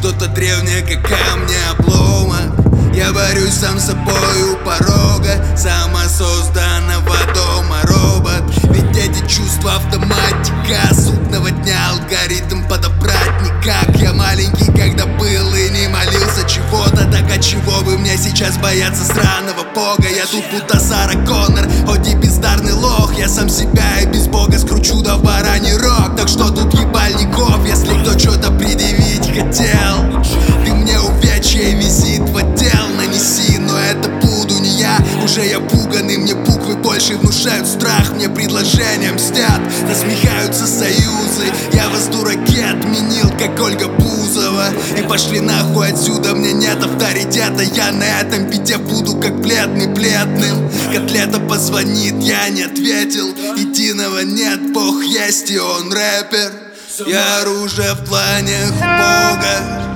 Что-то древнее, как камни обломок. Я борюсь сам с собой у порога самосозданного дома робот. Ведь эти чувства автоматика, судного дня алгоритм подобрать никак. Я маленький, когда был и не молился чего-то. Так от чего бы мне сейчас бояться сраного бога? Я тут будто Сара Коннор, хоть и бездарный лох. Я сам себя и без бога скручу до бараний рог. Так что тут ебальников, если кто что-то предъявить хотел? Ты мне увечья и визит в отдел нанеси, но это буду не я. Уже я пуганный, мне буквы больше внушают страх. Мне предложения мстят, насмехаются союзы. Я вас, дураки, отменил, как Ольга Бузова. И пошли нахуй отсюда, мне нет авторитета. Я на этом бите буду как бледным. Котлета позвонит, я не ответил. Единого нет, Бог есть и он рэпер. Я оружие в планах Бога.